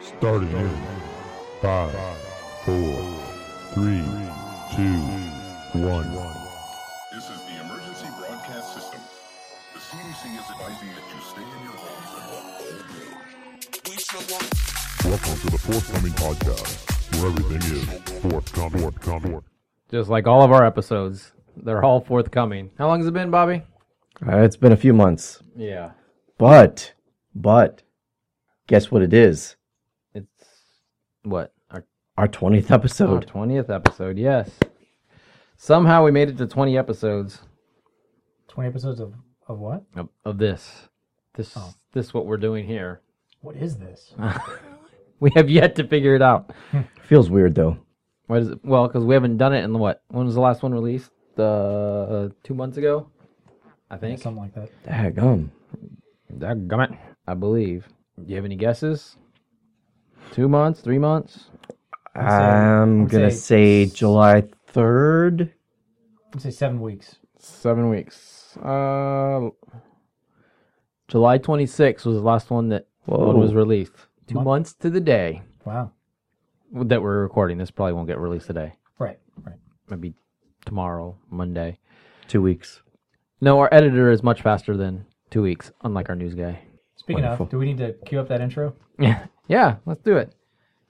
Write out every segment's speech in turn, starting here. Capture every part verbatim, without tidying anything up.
Starting in five, four, three, two, one. This is the emergency broadcast system. The C D C is advising that you stay in your homes and walk all day. Welcome to the Forthcoming Podcast, where everything is forthcoming. forthcoming. Just like all of our episodes, they're all forthcoming. How long has it been, Bobby? Uh, it's been a few months. Yeah. But, but, guess what it is? It's, what? Our, Our twentieth our episode. twentieth episode, yes. Somehow we made it to twenty episodes twenty episodes of, of what? of, of this. This, Oh. this what we're doing here. What is this? We have yet to figure it out. Feels weird, though. What is it? Well, because we haven't done it in what? When was the last one released? Uh, two months ago, I Yeah, think. something like that. Daggum. Dadgummit, I believe. Do you have any guesses? Two months? Three months? I'd say- I'm I'd going to say- say July third. I'd say seven weeks. Seven weeks. Uh, July twenty-sixth was the last one that Whoa. one was released. Two Month? months to the day Wow. that we're recording. This probably won't get released today. Right, right. Maybe tomorrow, Monday. Two weeks. No, our editor is much faster than two weeks, unlike our news guy. Speaking Wonderful. of, do we need to cue up that intro? Yeah, yeah. Let's do it.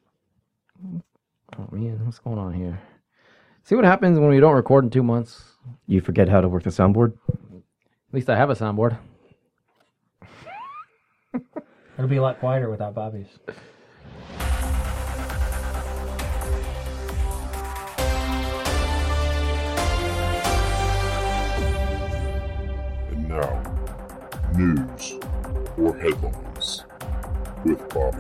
Oh man, what's going on here? See what happens when we don't record in two months. You forget how to work the soundboard? At least I have a soundboard. It'll be a lot quieter without Bobby's. And now, news or headlines with Bobby.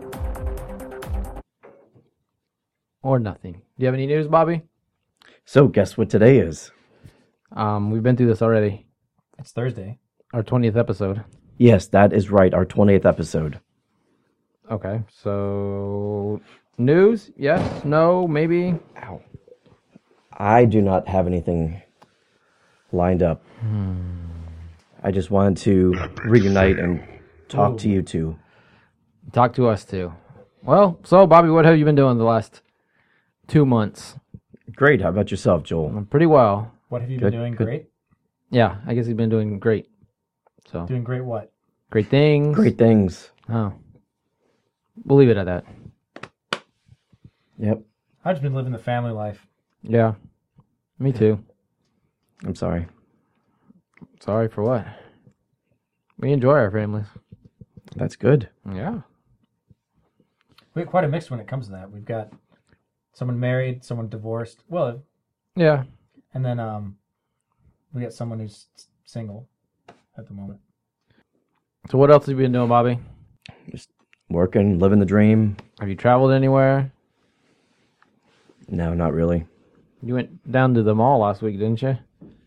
Or nothing. Do you have any news, Bobby? So, guess what today is? Um, we've been through this already. It's Thursday. Our twentieth episode. Yes, that is right. Our twentieth episode. Okay, so news? Yes, no, maybe. Ow. I do not have anything lined up. I just wanted to reunite and talk to you two. Talk to us too. Well, so Bobby, what have you been doing the last two months? Great. How about yourself, Joel? Pretty well. What have you Good, been doing? good. Great? Yeah, I guess he's been doing great. So Doing great what? great things. Great things. Oh, we'll leave it at that. Yep. I've just been living the family life. Yeah, me too. I'm sorry. Sorry for what? We enjoy our families. That's good. Yeah. We have quite a mix when it comes to that. We've got someone married, someone divorced. Well, Yeah. and then um, we got someone who's s- single at the moment. So what else have you been doing, Bobby? Working, living the dream. Have you traveled anywhere? No, not really. You went down to the mall last week, didn't you?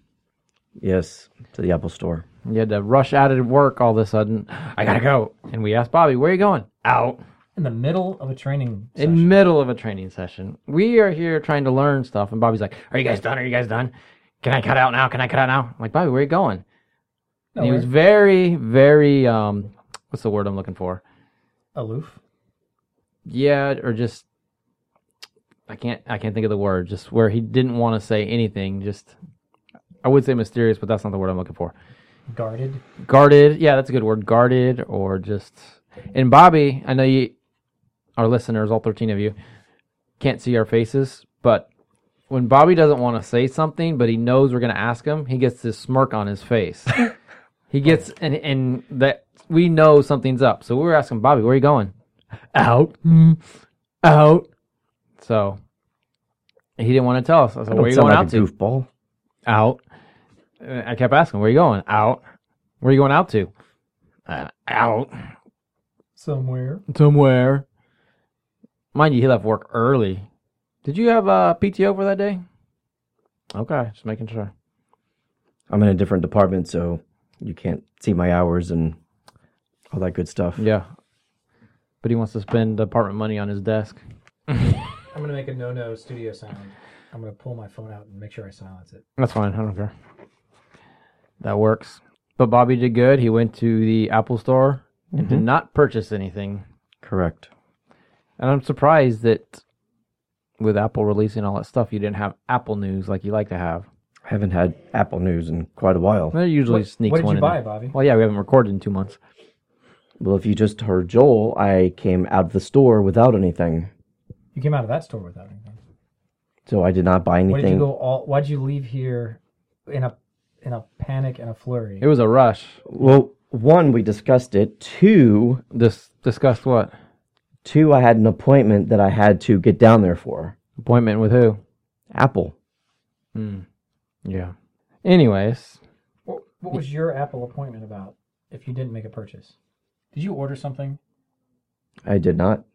Yes, to the Apple Store. You had to rush out of work all of a sudden. I gotta go. And we asked Bobby, where are you going? Out. In the middle of a training In session. middle of a training session. We are here trying to learn stuff. And Bobby's like, are you guys done? Are you guys done? Can I cut out now? Can I cut out now? I'm like, Bobby, where are you going? And he was Nowhere. very, very, um, what's the word I'm looking for? Aloof. Yeah, or just, I can't, I can't think of the word. Just where he didn't want to say anything. Just, I would say mysterious, but that's not the word I'm looking for. Guarded. Guarded. Yeah, that's a good word. Guarded or just, and Bobby, I know you, our listeners, all thirteen of you, can't see our faces, but when Bobby doesn't want to say something, but he knows we're going to ask him, he gets this smirk on his face. He gets, and, and that we know something's up. So we were asking Bobby, where are you going? Out. Mm, out. So he didn't want to tell us. I said, I where are don't you sound going like out a to? goofball. Out. Uh, I kept asking, where are you going? Out. Where are you going out to? Uh, out. Somewhere. Somewhere. Mind you, he left work early. Did you have uh, P T O for that day? Okay, just making sure. I'm in a different department, so you can't see my hours and all that good stuff. Yeah. But he wants to spend department money on his desk. I'm going to make a no-no studio sound. I'm going to pull my phone out and make sure I silence it. That's fine. I don't care. That works. But Bobby did good. He went to the Apple store and did not purchase anything. Correct. And I'm surprised that with Apple releasing all that stuff, you didn't have Apple News like you like to have. I haven't had Apple News in quite a while. They usually What, sneaks what did one you in buy, there. Bobby? Well, yeah, we haven't recorded in two months. Well, if you just heard Joel, I came out of the store without anything. You came out of that store without anything. So I did not buy Why did you anything. go all? Why'd you leave here in a in a panic and a flurry? It was a rush. Well, one, we discussed it. Two, Dis- discussed what? two, I had an appointment that I had to get down there for. Appointment with who? Apple. Yeah. Anyways, What, what was your Apple appointment about? If you didn't make a purchase, did you order something? I did not.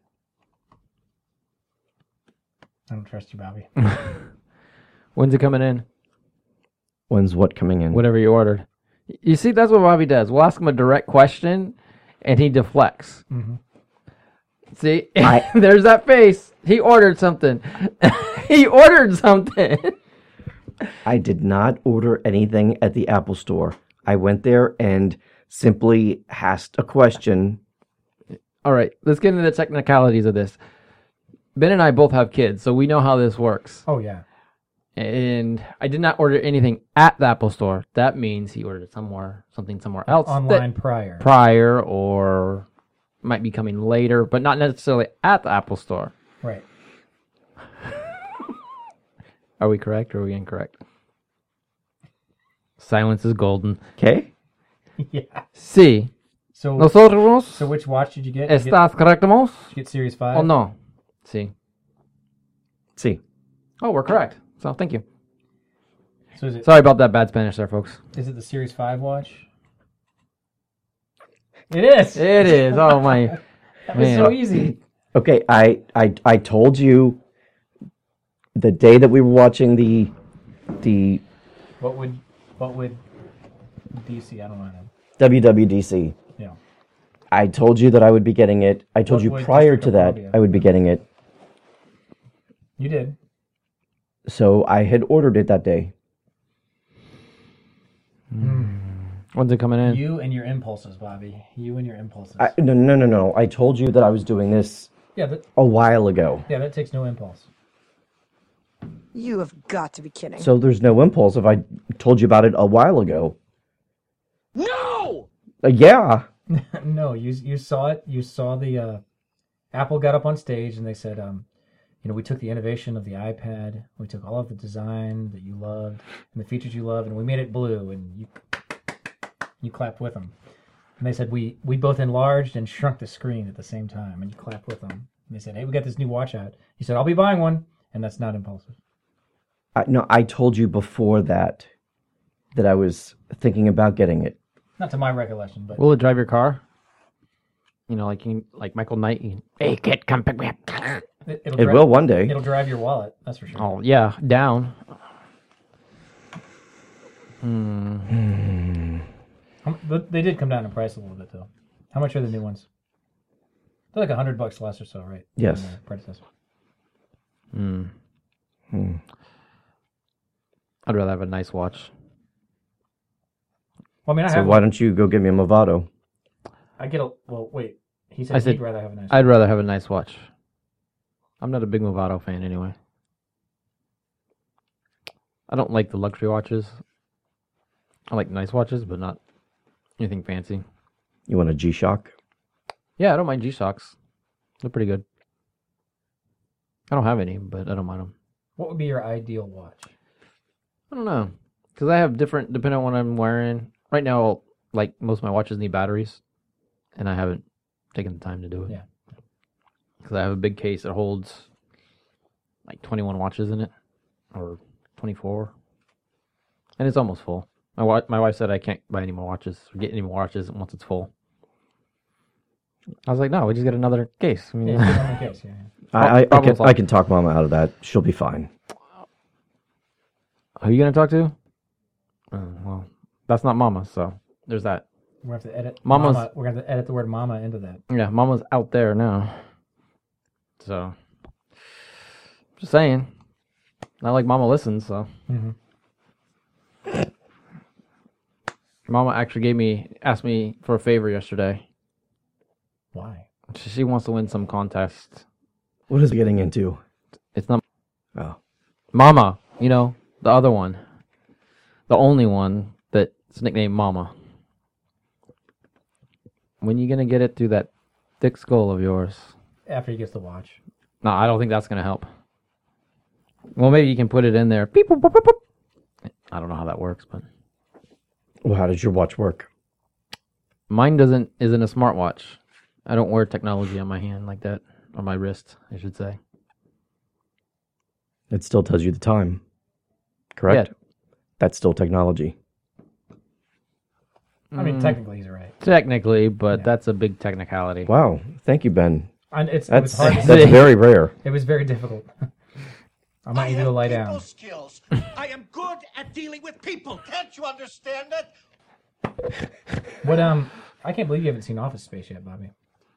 I don't trust you, Bobby. when's it coming in? When's what coming in? Whatever you ordered. You see, that's what Bobby does. We'll ask him a direct question, and he deflects. Mm-hmm. See, I- there's that face. He ordered something. he ordered something. I did not order anything at the Apple store. I went there and simply asked a question. All right, let's get into the technicalities of this. Ben and I both have kids, so we know how this works. Oh yeah. And I did not order anything at the Apple store. That means he ordered somewhere, something somewhere else that- Online prior. prior, or might be coming later, but not necessarily at the Apple store. Right. Are we correct or are we incorrect? Silence is golden. Okay? Yeah. Sí. So Nosotros so which watch did you get? Did you get, estás correctamos did you get Series Five? o no? Sí. See. Oh, we're correct. So thank you. So is it Sorry about that bad Spanish there, folks. is it the Series Five watch? It is. It is. Oh my. that was man. so easy. Okay, I, I I told you the day that we were watching the the What would what would D C? I don't know. W W D C. Yeah. I told you that I would be getting it. I told What you would prior District to of that Columbia? I would be getting it. You did. So I had ordered it that day. When's it coming in? You and your impulses, Bobby. You and your impulses. I, no, no, no, no. I told you that I was doing this yeah, that a while ago. yeah, that takes no impulse. You have got to be kidding. So there's no impulse if I told you about it a while ago. No! Uh, yeah. no, you you saw it. You saw the uh, Apple got up on stage and they said, um, you know, we took the innovation of the iPad, we took all of the design that you loved and the features you love, and we made it blue. And you you clapped with them. And they said we we both enlarged and shrunk the screen at the same time, and you clapped with them. And they said, hey, we got this new watch out. You said, I'll be buying one, and that's not impulsive. I, no, I told you before that that I was thinking about getting it. Not to my recollection, but Will it drive your car? You know, like you, like Michael Knight. You, hey kid, come pick me up. it, it'll It dri- will one day. It'll drive your wallet. That's for sure. Oh yeah, down. How mu- But they did come down in price a little bit, though. How much are the new ones? They're like a hundred bucks less or so, right? Yes. Than their predecessor. I'd rather have a nice watch. Well, I mean, I So have. why one. don't you go get me a Movado? I get a. Well, wait. He said, I said- he'd rather have a nice. I'd rather have a nice watch. I'm not a big Movado fan anyway. I don't like the luxury watches. I like nice watches, but not anything fancy. You want a G-Shock? Yeah, I don't mind G-Shocks. They're pretty good. I don't have any, but I don't mind them. What would be your ideal watch? I don't know. Because I have different, depending on what I'm wearing. Right now, like, most of my watches need batteries. And I haven't taken the time to do it. Yeah. Because I have a big case that holds, like, twenty-one watches in it. Or twenty-four. And it's almost full. My, wa- my wife said I can't buy any more watches, or get any more watches once it's full. I was like, no, we just get another case. I mean, Yeah, get on the case, yeah, yeah. I, I, I problem can solved. I can talk Mama out of that. She'll be fine. who are you going to talk to? Oh, well, that's not Mama, so there's that. We're gonna have to edit. Mama's- Mama, we're gonna have to edit the word "mama" into that. Yeah, Mama's out there now. So, just saying. Not like Mama listens, so. Mhm. Mama actually gave me, asked me for a favor yesterday. Why? She she wants to win some contest What is it getting into? It's not Oh. Mama. You know, the other one. The only one that's nicknamed Mama. When you going to get it through that thick skull of yours? After he gets the watch. No, I don't think that's going to help. Well, maybe you can put it in there. Beep, boop, boop, boop, boop. I don't know how that works, but Well, how does your watch work? mine doesn't isn't a smartwatch. I don't wear technology on my hand like that, or my wrist, I should say. It still tells you the time. Correct? Yeah. That's still technology. I mean, technically he's right. Technically, but Yeah. that's a big technicality. Wow. Thank you, Ben. And it's, it That's was hard to that's say. very rare. It was very difficult. I might need you to lie down. people skills. I am good at dealing with people. Can't you understand that? What um? I can't believe you haven't seen Office Space yet, Bobby.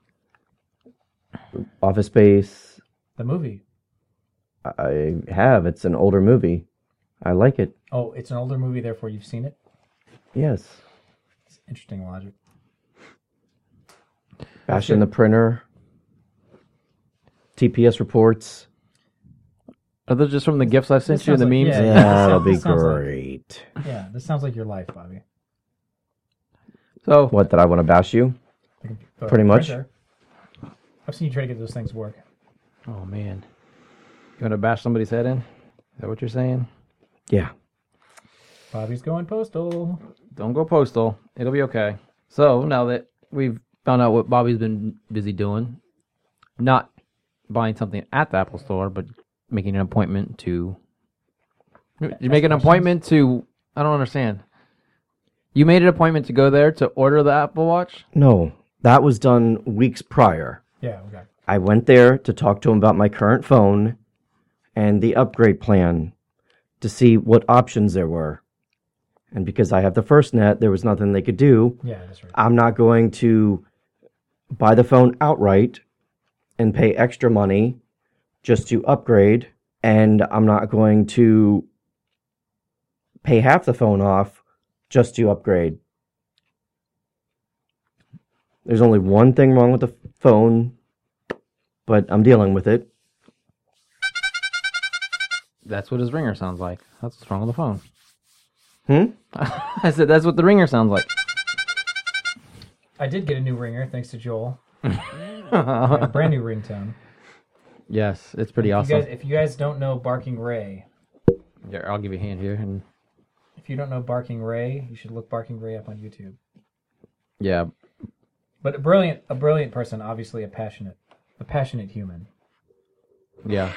Office Space, The movie. I have. It's an older movie. I like it. Oh, it's an older movie, therefore you've seen it. Yes. It's interesting logic. Bash in the printer. T P S reports. Are those just from the gifts I sent This you and the sounds like- memes? Yeah. Yeah, that'll be This sounds like- great. Yeah, this sounds like your life, Bobby. So, What, did I want to bash you? Go Pretty ahead, much. printer. I've seen you try to get those things to work. oh man, you want to bash somebody's head in? Is that what you're saying? Yeah. Bobby's going postal. Don't go postal. It'll be okay. So now that we've found out what Bobby's been busy doing, not buying something at the Apple Store, but making an appointment to. You make an questions. appointment to. I don't understand. You made an appointment to go there to order the Apple Watch? No, that was done weeks prior. Yeah, okay. I went there to talk to him about my current phone and the upgrade plan to see what options there were. And because I have the first net, there was nothing they could do. Yeah, that's right. I'm not going to buy the phone outright and pay extra money just to upgrade. And I'm not going to pay half the phone off just to upgrade. There's only one thing wrong with the phone, but I'm dealing with it. That's what his ringer sounds like. That's what's wrong with the phone. Hmm? I said that's what the ringer sounds like. I did get a new ringer thanks to Joel. A brand new ringtone. Yes, it's pretty If awesome. you guys, if you guys don't know Barking Ray, Here, I'll give you a hand here, and if you don't know Barking Ray, you should look Barking Ray up on YouTube. yeah, But a brilliant, a brilliant person, obviously a passionate, a passionate human. yeah.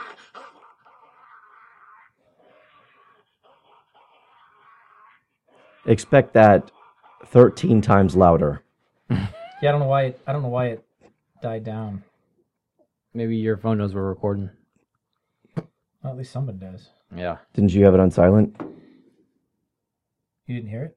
Expect that thirteen times louder. Yeah, I don't know why it. I don't know why it died down. Maybe your phone knows we're recording. Well, at least somebody does. Yeah. Didn't you have it on silent? You didn't hear it?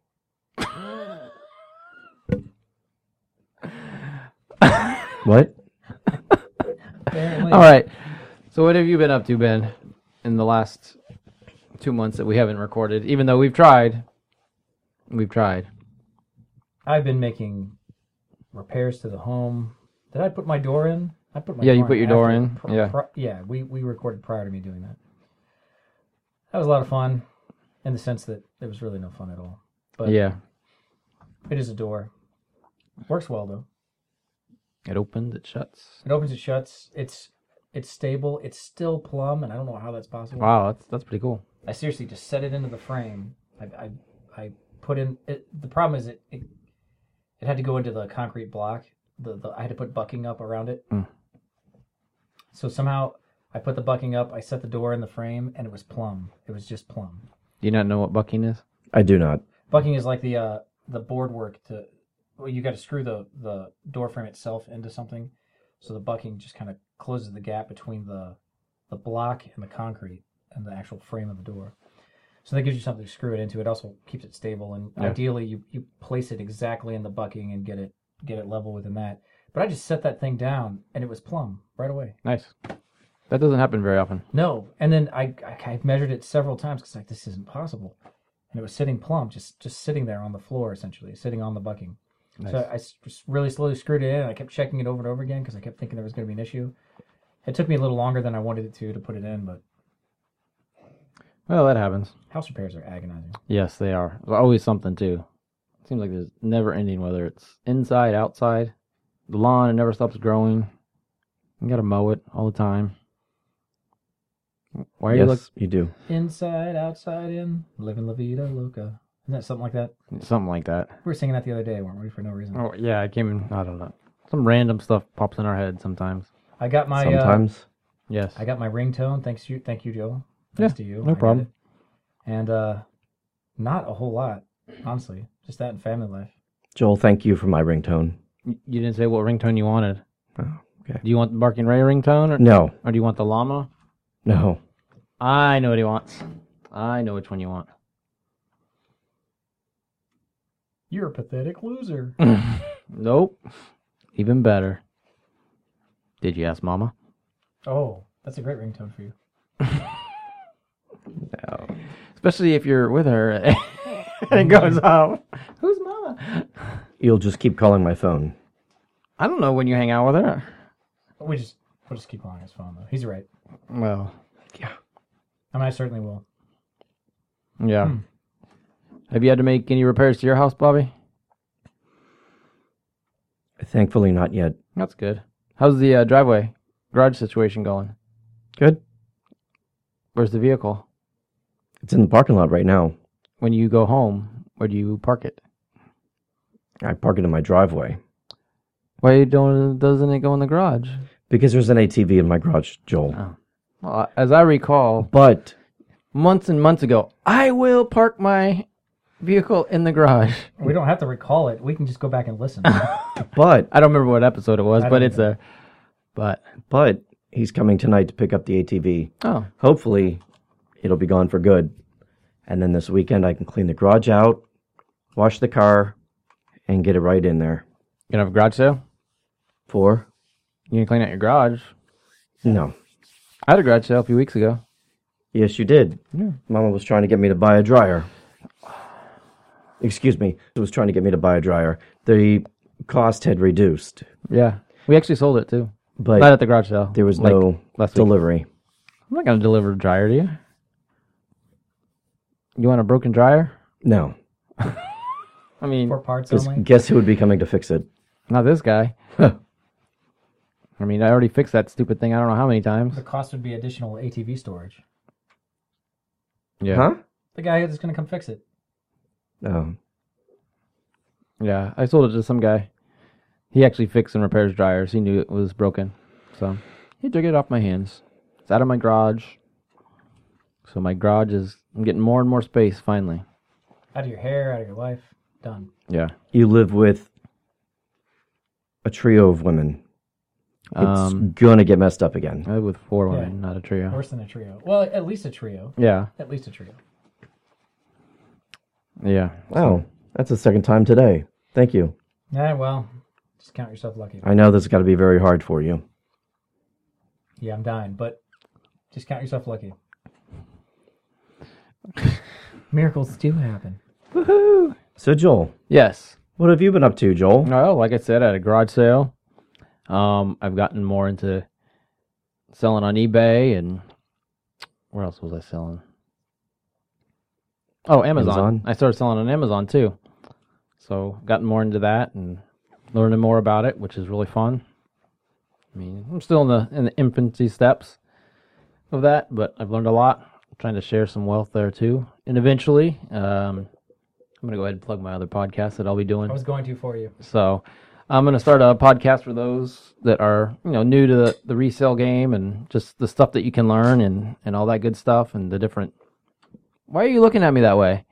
What? Apparently. All right. So what have you been up to, Ben, in the last two months that we haven't recorded? Even though we've tried, we've tried. I've been making repairs to the home. Did I put my door in? I put my Yeah, you door put your door after- in, pr- yeah. pr- yeah, we, we recorded prior to me doing that. That was a lot of fun in the sense that it was really no fun at all. But Yeah. it is a door. Works well, though. It opens, it shuts. It opens, it shuts. It's it's stable. It's still plumb, and I don't know how that's possible. Wow, that's that's pretty cool. I seriously just set it into the frame. I I, I put in it, the problem is it, it it had to go into the concrete block. The, the I had to put bucking up around it. Mm. So somehow I put the bucking up. I set the door in the frame, and it was plumb. It was just plumb. Do you not know what bucking is? I do not. Bucking is like the uh, the board work to. Well, you got to screw the the door frame itself into something, so the bucking just kind of closes the gap between the the block and the concrete and the actual frame of the door. So that gives you something to screw it into. It also keeps it stable, and Yeah. ideally you, you place it exactly in the bucking and get it get it level within that. But I just set that thing down, and it was plumb right away. Nice. That doesn't happen very often. No, and then I I, I measured it several times because like this isn't possible, and it was sitting plumb, just just sitting there on the floor essentially, sitting on the bucking. Nice. So I s- just really slowly screwed it in. I kept checking it over and over again because I kept thinking there was going to be an issue. It took me a little longer than I wanted it to to put it in, but Well, that happens. house repairs are agonizing. Yes, they are. There's always something too. It seems like there's never ending, whether it's inside, outside. The lawn, it never stops growing. You gotta mow it all the time. Why are you Yes, look you do. Inside, outside, in, living la vida loca. Isn't that something like that? something like that? We were singing that the other day, weren't we? For no reason. Oh yeah, I came in. I don't know. Some random stuff pops in our head sometimes. I got my uh, Sometimes. Yes. I got my ringtone. Thanks you, thank you, Joe. Thanks Yeah, to you. no I got problem. it. And uh, not a whole lot, honestly. Just that and family life. Joel, thank you for my ringtone. You you didn't say what ringtone you wanted. Oh, okay. Do you want the Barking Ray ringtone, or, No, or do you want the llama? no. I know what he wants. I know which one you want. You're a pathetic loser. Nope. Even better. Did you ask Mama? Oh, that's a great ringtone for you. No. Especially if you're with her and it goes off. Who's Mama? You'll just keep calling my phone. I don't know when you hang out with her. We just we'll just keep calling his phone though. He's right. Well, I mean, I certainly will. yeah. Hmm. Have you had to make any repairs to your house, Bobby? Thankfully, not yet. That's good. How's the uh, driveway garage situation going? Good. Where's the vehicle? It's in the parking lot right now. When you go home, where do you park it? I park it in my driveway Why don't doesn't it go in the garage? because there's an A T V in my garage, Joel. Oh. Well, as I recall, But months and months ago, I will park my vehicle in the garage. We don't have to recall it. We can just go back and listen. but I don't remember what episode it was, I but don't it's either. there. But but he's coming tonight to pick up the A T V. oh, Hopefully, it'll be gone for good. And then this weekend, I can clean the garage out, wash the car, and get it right in there. you gonna have a garage sale? For You can clean out your garage. no. I had a garage sale a few weeks ago. Yes, you did. Yeah. Mama was trying to get me to buy a dryer. Excuse me. She was trying to get me to buy a dryer. The cost had reduced, Yeah, we actually sold it too. but Not at the garage sale. there was like no last week. delivery. I'm not gonna deliver a dryer to you. You want a broken dryer? No. I mean, For parts Because only. guess who would be coming to fix it? not this guy. I mean, I already fixed that stupid thing. I don't know how many times. The cost would be additional A T V storage. Yeah. Huh? The guy that's going to come fix it. No. Yeah, I sold it to some guy. He actually fixed and repairs dryers. He knew it was broken, so he took it off my hands. It's out of my garage. So my garage is. I'm getting more and more space finally. Out of your hair, out of your life. Done. Yeah. You live with a trio of women. It's Um, gonna get messed up again. I live with four Yeah. women, not a trio. Worse than a trio. Well, at least a trio. Yeah. At least a trio. Yeah. Oh, that's the second time today. Thank you. Yeah, well, just count yourself lucky. I know this has got to be very hard for you. Yeah, I'm dying, but just count yourself lucky. Miracles do happen. Woohoo! So, Joel, Yes. what have you been up to, Joel? Well, like I said, I had a garage sale. Um, I've gotten more into selling on eBay, and where else was I selling? Oh, Amazon. Amazon? I started selling on Amazon too. So gotten more into that and learning more about it, which is really fun. I mean, I'm still in the in the infancy steps of that, but I've learned a lot. I'm trying to share some wealth there too, and eventually, um, I'm gonna go ahead and plug my other podcast that I'll be doing. I was going to for you. So I'm going to start a podcast for those that are, you know, new to the, the resale game and just the stuff that you can learn and, and all that good stuff and the different... Why are you looking at me that way?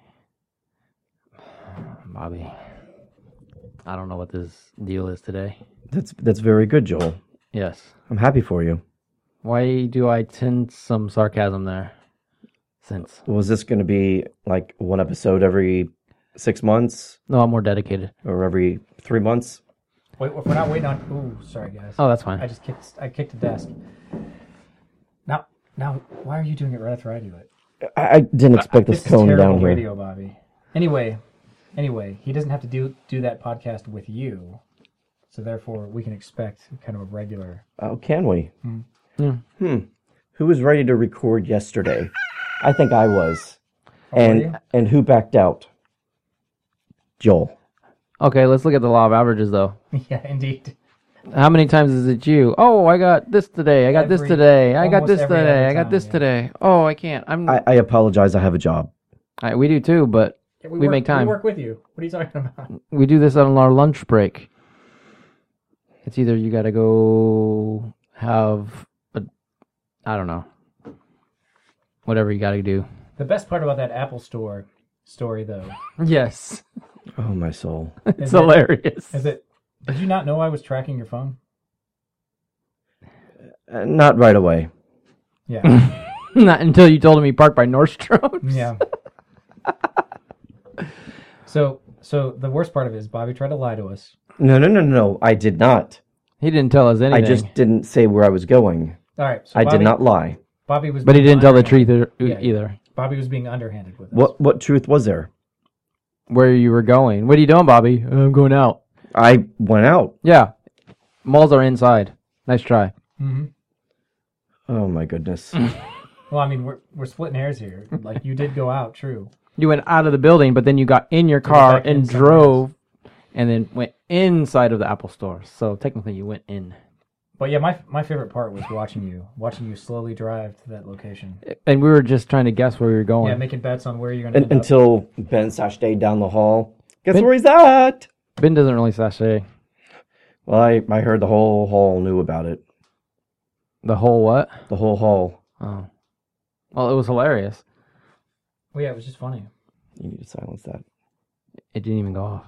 Bobby, I don't know what this deal is today. That's that's very good, Joel. Yes. I'm happy for you. Why do I tend some sarcasm there? Since... Was this going to be like one episode every six months No, I'm more dedicated. or every three months? Wait, if we're not waiting on. Ooh, sorry guys. Oh, that's fine. I just kicked. I kicked the desk. Now, now, why are you doing it right after I do it? I, I didn't expect this This is cone terrible down here. radio, Bobby. Anyway, anyway, he doesn't have to do do that podcast with you, so therefore we can expect kind of a regular. Oh, can we? Hmm. Who was ready to record yesterday? I think I was. Oh, were and you? and who backed out? Joel. Okay, let's look at the law of averages, though. Yeah, indeed. How many times is it you? Oh, I got this today. I got this Every- today. I got almost this every today. other I got time, this yeah. today. Oh, I can't. I'm. I, I apologize. I have a job. I, we do too, but Yeah, we work, make time. We work with you. What are you talking about? we do this on our lunch break. It's either you got to go have a, I don't know, whatever you got to do. The best part about that Apple Store story, though, Yes, Oh, my soul. it's Is it- hilarious. is that did you not know I was tracking your phone? Uh, not right away. Yeah. Not until you told him he parked by Nordstrom's. Yeah. So, so the worst part of it is Bobby tried to lie to us. No, no, no, no. I did not. He didn't tell us anything. I just didn't say where I was going. All right. So I Bobby, did not lie. Bobby was. But he being didn't tell the underhanded. truth either. Yeah. either. Bobby was being underhanded with us. What what truth was there? Where you were going? What are you doing, Bobby? I'm going out. I went out. Yeah, malls are inside. Nice try. hmm Oh my goodness. Well, I mean, we're we're splitting hairs here. Like you did go out, true. You went out of the building, but then you got in your go car back in and somewhere drove, and then went inside of the Apple store. So technically, you went in. But yeah, my my favorite part was watching you, watching you slowly drive to that location. And we were just trying to guess where we were going. Yeah, making bets on where you're gonna Un- end up. until Ben sashayed down the hall. Guess Ben- where he's at? Ben doesn't really sachet. Well, I, I heard the whole hall knew about it. The whole what? The whole hall. Oh. Well, it was hilarious. Well, yeah, it was just funny. You need to silence that. It didn't even go off.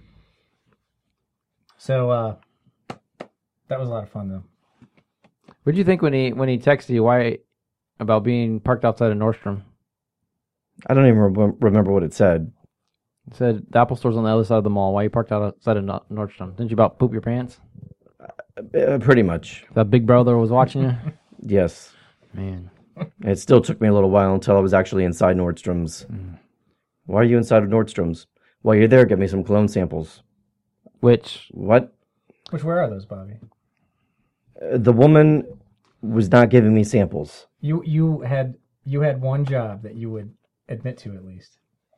So uh, that was a lot of fun, though. What did you think when he when he texted you why about being parked outside of Nordstrom? I don't even re- remember what it said. It said the Apple store's on the other side of the mall. Why you parked outside of Nor- Nordstrom? Didn't you about poop your pants? Uh, pretty much. That big brother was watching you? Yes. Man. It still took me a little while until I was actually inside Nordstrom's. Why are you inside of Nordstrom's? While you're there, get me some cologne samples. Which, What? Which where are those, Bobby? Uh, the woman was not giving me samples. You you had you had one job that you would admit to at least.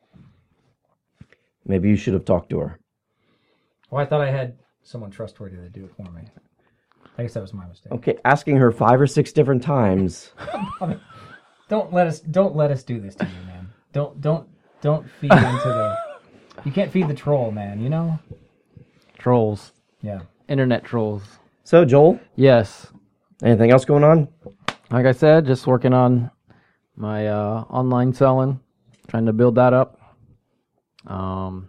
Maybe you should have talked to her. Well, I thought I had someone trustworthy to do it for me. I guess that was my mistake. Okay, asking her five or six different times. Don't let us don't let us do this to you, man. Don't don't don't feed into the. You can't feed the troll, man. You know. trolls. Yeah. Internet trolls. So, Joel, Yes. anything else going on? Like I said, just working on my uh, online selling, trying to build that up. Um,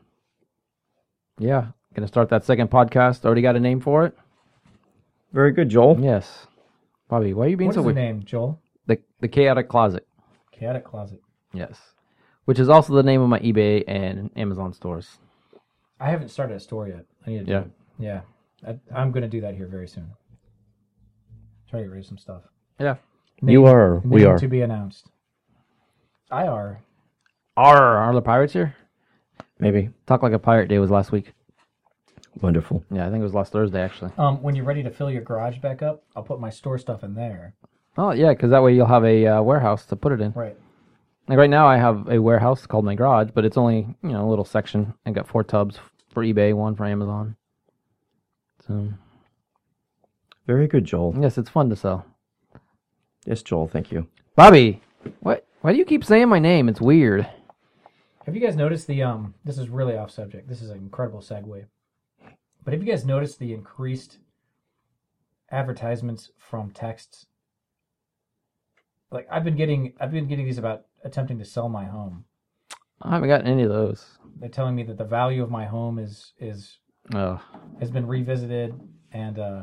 yeah, gonna start that second podcast. Already got a name for it. Very good, Joel. Yes, Bobby, why are you being What so is the weird? name, Joel? The the Chaotic Closet. Chaotic Closet. Yes, which is also the name of my eBay and Amazon stores. I haven't started a store yet. I need to. Yeah. Do it. Yeah. I, I'm going to do that here very soon. Try to get rid of some stuff. Yeah. You are. We name are. to be announced. I are. Are are the pirates here? Maybe. Talk Like a Pirate Day was last week. Wonderful. Yeah, I think it was last Thursday actually. Um, when you're ready to fill your garage back up, I'll put my store stuff in there. Oh yeah, because that way you'll have a uh, warehouse to put it in. Right. Like right now, I have a warehouse called my garage, but it's only you know a little section. I got four tubs for eBay, one for Amazon. So Very good, Joel. yes, it's fun to sell. Yes, Joel, thank you. Bobby, what? Why do you keep saying my name? It's weird. Have you guys noticed the um? This is really off subject. This is an incredible segue. But have you guys noticed the increased advertisements from texts? Like I've been getting, I've been getting these about attempting to sell my home. I haven't gotten any of those. They're telling me that the value of my home is is Oh, has been revisited, and uh,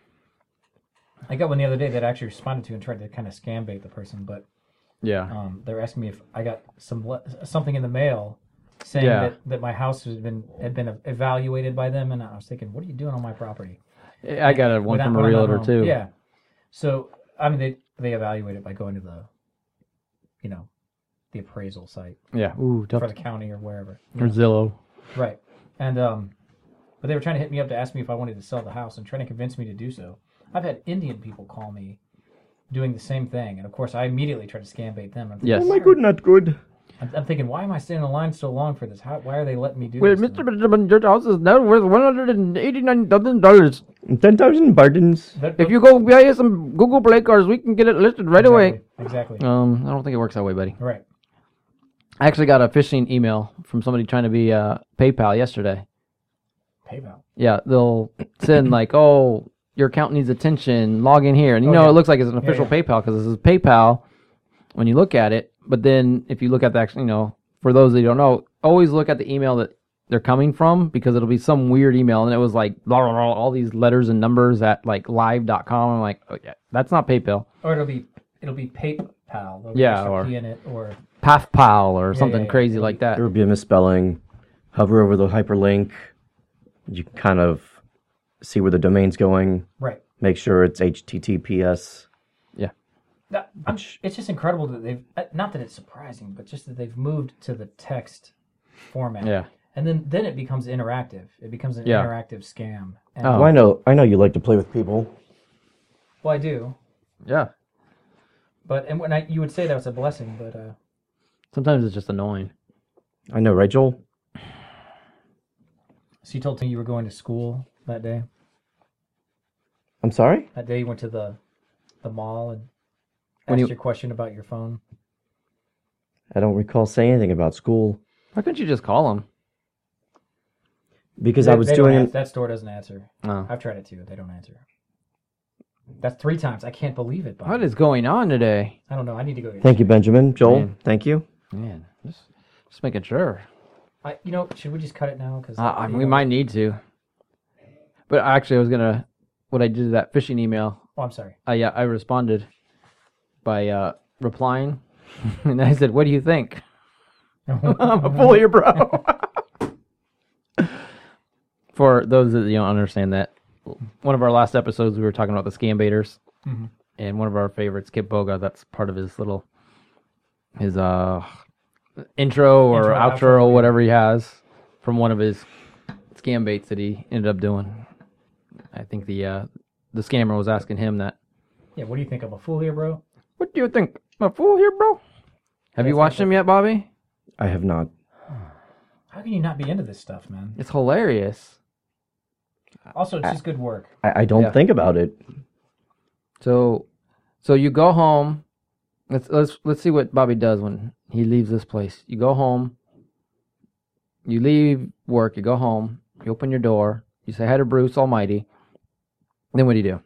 I got one the other day that I actually responded to and tried to kind of scam bait the person, but yeah. um, they were asking me if I got some le- something in the mail saying Yeah. that, that my house had been had been evaluated by them, and I was thinking, what are you doing on my property? I got a one When I- from a when I'm not realtor home. too. Yeah. So I mean, they they evaluate it by going to the, you know, the appraisal site Yeah. Ooh, tough. for the county or wherever. Or Zillow. Right. And um, but they were trying to hit me up to ask me if I wanted to sell the house and trying to convince me to do so. I've had Indian people call me doing the same thing, and of course, I immediately try to scam bait them. I'm thinking, Yes. Oh my good, not good. I'm, I'm thinking, why am I standing in line so long for this? How, why are they letting me do Well, this? Mister Benjamin, your house is now worth one hundred and eighty-nine thousand dollars. Ten thousand pardons. That- If you go buy some Google Play cards, we can get it listed right away. Exactly. Exactly. Um, I don't think it works that way, buddy. Right. I actually got a phishing email from somebody trying to be uh, PayPal yesterday. PayPal. Yeah, they'll send like, "Oh, your account needs attention. Log in here," and you Oh, know yeah. it looks like it's an official yeah. PayPal because this is PayPal when you look at it. But then if you look at the actual, you know, for those that don't know, always look at the email that they're coming from because it'll be some weird email, and it was like blah, blah, blah, all these letters and numbers at like live dot com. I'm like, oh yeah, that's not PayPal. Or it'll be it'll be PayPal. There'll be Yeah, extra or- P in it, or PathPal or something yeah, yeah. crazy like that. There will be a misspelling. Hover over the hyperlink. You can kind of see where the domain's going. right. Make sure it's H T T P S. Yeah. That, I'm, it's just incredible that they've uh, not that it's surprising, but just that they've moved to the text format. Yeah. And then then it becomes interactive. It becomes an Yeah. interactive scam. And, Oh. Well, I know, I know you like to play with people. Well, I do, Yeah. but and when I you would say that was a blessing, but uh, Sometimes it's just annoying. I know, right, Joel? so you told me you were going to school that day. I'm sorry? That day you went to the the mall and When asked you- your question about your phone. I don't recall saying anything about school. Why couldn't you just call them? Because They- I was they don't doing ans- it. that store doesn't answer. Oh. I've tried it too. They don't answer. That's three times. I can't believe it. Bob. What is going on today? I don't know. I need to go. Get Thank you, Benjamin. Joel, Man. thank you. Man, just, just making sure. I, you know, should we just cut it now? Because Uh, we might need to. But actually, I was going to, what I did to that phishing email, Oh, I'm sorry. I, uh, I responded by uh, replying. And I said, what do you think? I'm a fool here, bro. For those that you don't understand that, one of our last episodes, we were talking about the scam baiters. Mm-hmm. And one of our favorites, Kip Boga, that's part of his little, his uh, intro or Intro, outro, outro, or yeah. whatever he has from one of his scam baits that he ended up doing. I think the uh, the scammer was asking him that. Yeah. What do you think? I'm a fool here, bro. What do you think? I'm a fool here, bro? Have you That's watched not him yet, Bobby? I have not. How can you not be into this stuff, man? It's hilarious. Also, it's just good work. I, I don't Yeah. think about it. So, so you go home. Let's let's let's see what Bobby does when he leaves this place. You go home. You leave work. You go home. You open your door. You say hi to Bruce Almighty. Then what do you do?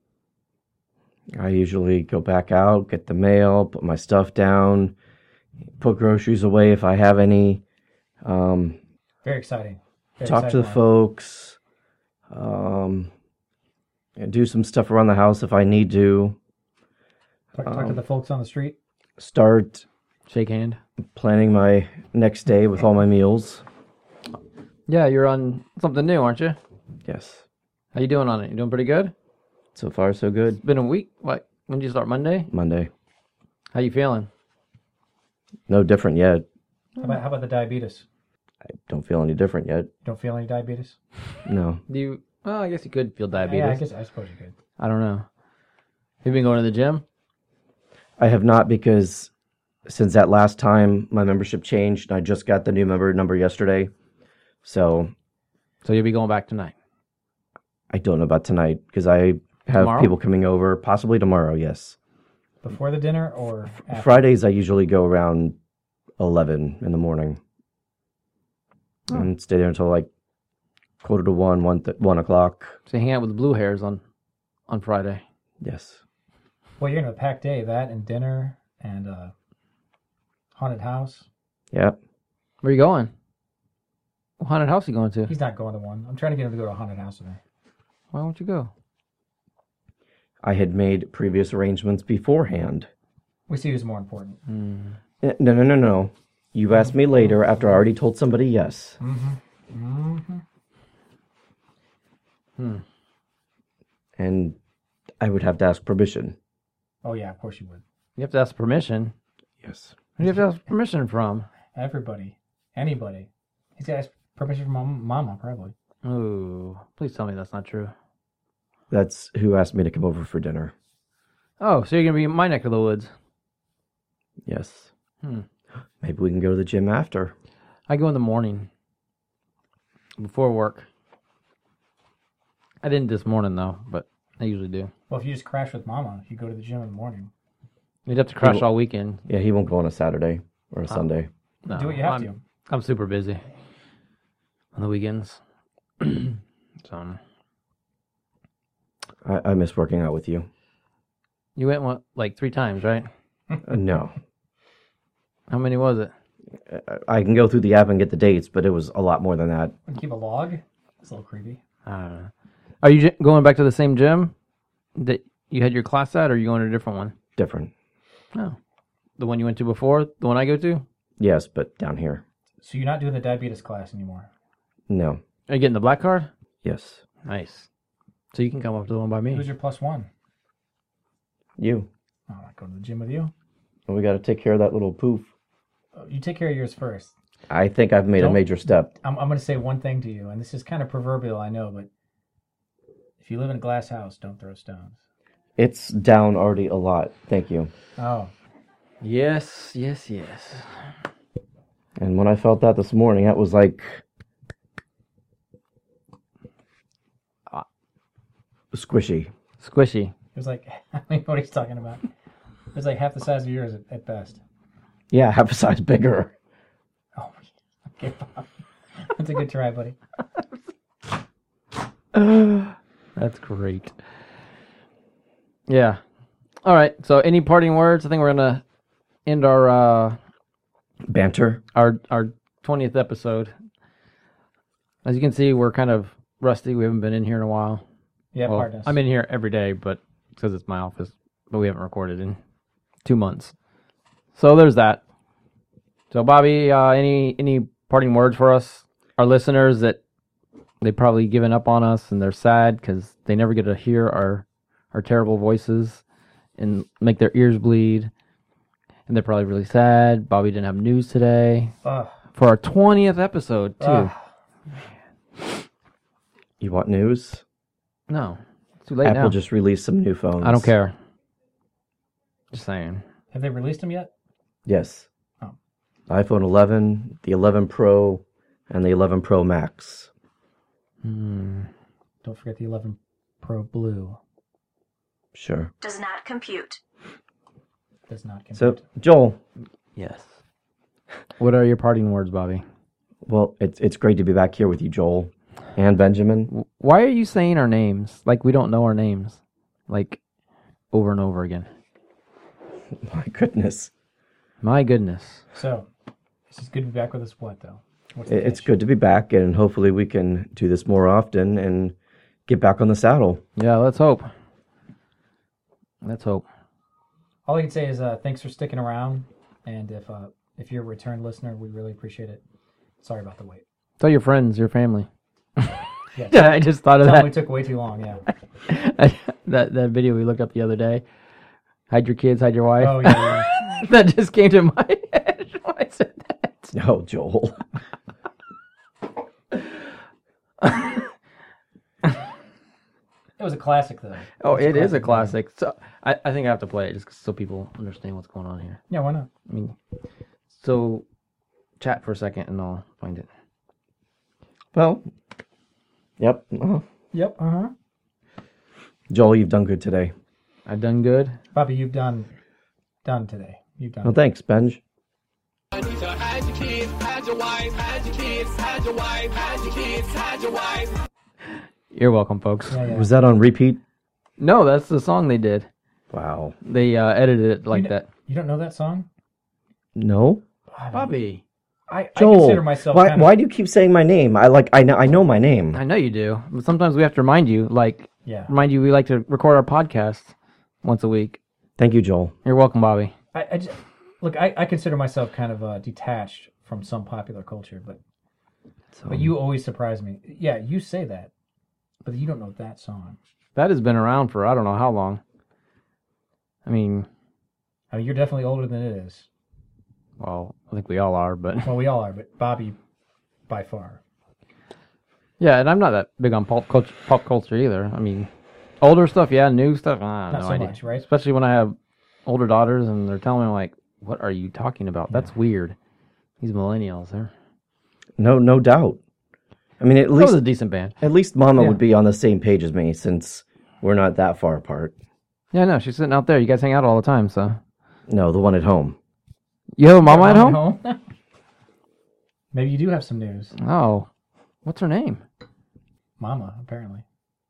I usually go back out, get the mail, put my stuff down, put groceries away if I have any, um, Very exciting. Very talk to exciting the work. folks, um, and do some stuff around the house if I need to. Talk, talk um, to the folks on the street. Start Shake hand. planning my next day with all my meals. Yeah, you're on something new, aren't you? Yes. How you doing on it? You doing pretty good? So far, so good. Been a week. What? When did you start? Monday? Monday. How you feeling? No different yet. How about how about the diabetes? I don't feel any different yet. Don't feel any diabetes? No. Do you? Well, I guess you could feel diabetes. Yeah, I guess I suppose you could. I don't know. You been going to the gym? I have not because since that last time my membership changed, I just got the new member number yesterday. So So you'll be going back tonight. I don't know about tonight because I have Tomorrow? people coming over, possibly tomorrow, yes. Before the dinner or after? Fridays I usually go around eleven in the morning. Oh. And stay there until like quarter to one, one, th- one o'clock. So you hang out with the blue hairs on on Friday. Yes. Well, you're gonna have a packed day. That and dinner and uh, haunted house. Yeah. Where you going? What haunted house you going to? He's not going to one. I'm trying to get him to go to a haunted house with me. Why won't you go? I had made previous arrangements beforehand. We see who's more important. Eh, No, no, no, no. You asked me later after I already told somebody yes. And I would have to ask permission. Oh yeah, of course you would. You have to ask permission. Yes. Who do you have to ask permission from? Everybody, anybody. He's got to ask permission from mom, mama, probably. Ooh, please tell me that's not true. That's who asked me to come over for dinner. Oh, so you're gonna be in my neck of the woods. Yes. Hmm. Maybe we can go to the gym after. I go in the morning before work. I didn't this morning though, but I usually do. Well, if you just crash with Mama, if you go to the gym in the morning, You'd have to crash will- all weekend. Yeah, he won't go on a Saturday or a Sunday. No, do what you have I'm, to. I'm super busy on the weekends. So I, I miss working out with you. you went what, like three times, right? Uh, no. How many was it? I- I can go through the app and get the dates, but it was a lot more than that. And keep a log. It's a little creepy. I don't know. Are you j- going back to the same gym that you had your class at, or are you going to a different one? Different. No, the one you went to before, the one I go to. Yes, but down here. So you're not doing the diabetes class anymore. No. Are you getting the black card? Yes. Nice. So you can come up to the one by me. Who's your plus one? You. Oh, I'm not going to the gym with you. Well, we got to take care of that little poof. Oh, you take care of yours first. I think I've made Don't- a major step. I'm, I'm going to say one thing to you, and this is kind of proverbial, I know, but if you live in a glass house, don't throw stones. It's down already a lot. Thank you. Oh, Yes, yes, yes. And when I felt that this morning, that was like Ah. squishy. Squishy. it was like, I don't know what he's talking about. It was like half the size of yours at, at best. Yeah, half a size bigger. Oh, okay, Bob. That's a good try, buddy. That's great. Yeah. All right. So, any parting words? I think we're gonna end our uh, Banter. our our twentieth episode. As you can see, we're kind of rusty. We haven't been in here in a while. Yeah, Well, pardon us. I'm in here every day, but because it's my office. But we haven't recorded in two months. So there's that. So Bobby, uh, any any parting words for us, our listeners that they probably given up on us and they're sad because they never get to hear our our terrible voices and make their ears bleed, and they're probably really sad. Bobby didn't have news today Ugh. for our twentieth episode too. Ugh. You want news? No, it's too late Apple now. just released some new phones. I don't care. Just saying. Have they released them yet? Yes. Oh. iPhone eleven, the eleven Pro, and the eleven Pro Max. Hmm. Don't forget the eleven Pro Blue. Sure. Does not compute. Does not compute. So, Joel, Yes. What are your parting words, Bobby? well, it's it's great to be back here with you, Joel, and Benjamin. Why are you saying our names like we don't know our names, like over and over again? My goodness, My goodness. So, this is good to be back with us. What though? What's It- the it's catch? good to be back, and hopefully we can do this more often and get back on the saddle. Yeah, let's hope. Let's hope. All I can say is uh, thanks for sticking around, and if uh, if you're a return listener, we really appreciate it. Sorry about the wait. Tell your friends, your family. Yeah, I just thought of tell them we that. took way too long. Yeah. that that video we looked up the other day. Hide your kids, hide your wife. Oh yeah. yeah. That just came to my head when I said that. Oh, Joel. It was a classic though. Oh, It's it is a movie. classic. So I, I think I have to play it just so people understand what's going on here. Yeah, why not? I mean, so chat for a second and I'll find it. Well, yep. uh Yep. Uh huh. Joel, you've done good today. I've done good. Bobby, you've done done today. You've done. Well, thanks, Benj. You're welcome, folks. Yeah, yeah. Was that on repeat? No, that's the song they did. Wow. They uh, edited it like you that. You don't know that song? No, Bobby, I, I Joel. consider myself. why? kind Why of, do you keep saying my name? I like. I know. I know my name. I know you do. But sometimes we have to remind you, like, Yeah. remind you we like to record our podcast once a week. Thank you, Joel. You're welcome, Bobby. I, I just, look. I, I consider myself kind of uh, detached from some popular culture, but but you always surprise me. Yeah, you say that, but you don't know that song. That has been around for I don't know how long. I mean, I mean, you're definitely older than it is. well, I think we all are, but Well, we all are, but Bobby, by far. yeah, and I'm not that big on pop culture, pop culture either. I mean, Older stuff, yeah. New stuff, I have Not no so idea. much, right? Especially when I have older daughters and they're telling me, like, what are you talking about? That's weird. These millennials, they're... No, no doubt. I mean, at That was least a decent band. at least Mama Yeah. would be on the same page as me since we're not that far apart. Yeah, no, she's sitting out there. You guys hang out all the time, so... No, the one at home. You have a mama at Mom home? Maybe you do have some news. Oh. What's her name? Mama, apparently.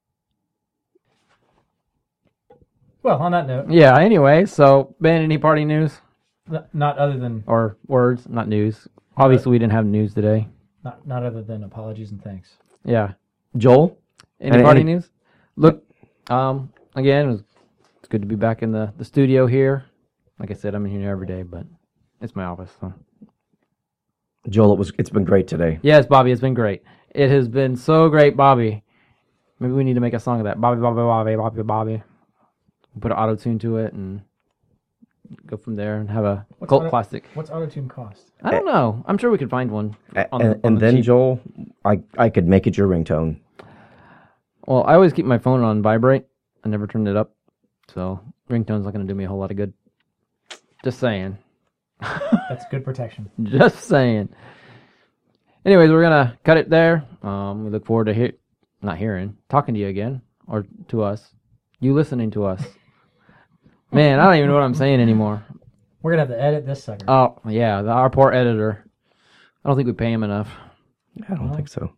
Well, on that note, Yeah, anyway, so, Ben, any party news? n- not other than Or words, not news. Obviously, we didn't have news today. not not other than apologies and thanks. Yeah. Joel? Any Any- party any- news? Look, um, again, it was, it's good to be back in the, the studio here. Like I said, I'm in here every day, but it's my office. So. Joel, it was it's been great today. Yes, Bobby, it's been great. It has been so great, Bobby. Maybe we need to make a song of that. Bobby, Bobby, Bobby, Bobby, Bobby. Put an auto tune to it and go from there and have a What's cult auto- classic. What's autotune cost? I don't know. I'm sure we could find one. A- on and the- on and the then, cheap. Joel, I, I could make it your ringtone. Well, I always keep my phone on vibrate. I never turn it up. So ringtone's not going to do me a whole lot of good. Just saying. That's good protection. Just saying. Anyways, we're going to cut it there. Um, we look forward to hear, not hearing, talking to you again. Or to us. You listening to us. Man, I don't even know what I'm saying anymore. We're gonna have to edit this sucker. Oh, yeah, the, our poor editor. I don't think we pay him enough. I don't think so.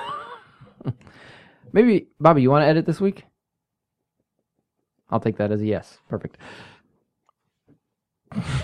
Maybe, Bobby, you want to edit this week? I'll take that as a yes. Perfect. All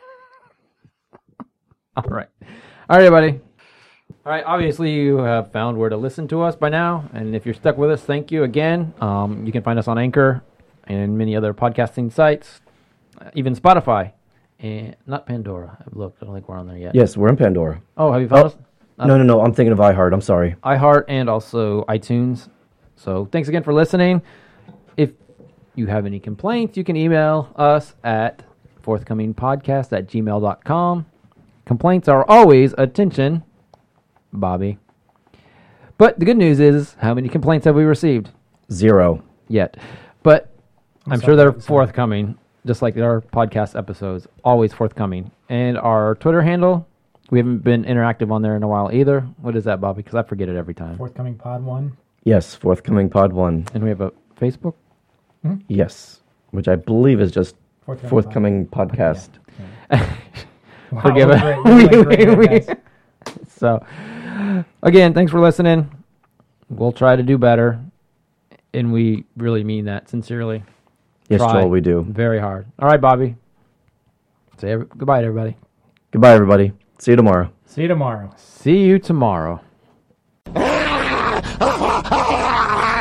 right. All right, everybody. All right, obviously you have found where to listen to us by now, and if you're stuck with us, thank you again. Um, you can find us on Anchor and many other podcasting sites, uh, even Spotify, and not Pandora. I've looked. I don't think we're on there yet. Yes, we're in Pandora. Oh, have you found us? No, no, no. I'm thinking of iHeart. I'm sorry. iHeart and also iTunes. So thanks again for listening. If you have any complaints, you can email us at forthcomingpodcast at gmail dot com. Complaints are always attention, Bobby. But the good news is, how many complaints have we received Zero. yet? But I'm, I'm sure sorry, they're I'm sorry. forthcoming, just like our podcast episodes, always forthcoming. And our Twitter handle, we haven't been interactive on there in a while either. What is that, Bobby? Because I forget it every time. Forthcoming pod one. Yes, forthcoming pod one. And we have a Facebook. Yes, which I believe is just Forthcoming, forthcoming podcast. Wow, Forgive we're us. great. We're doing great here, We- guys. So, again, thanks for listening. We'll try to do better. And we really mean that sincerely. Yes, Try Joel, we do. Very hard. All right, Bobby. Say every- goodbye to everybody. Goodbye, everybody. See you tomorrow. See you tomorrow. See you tomorrow.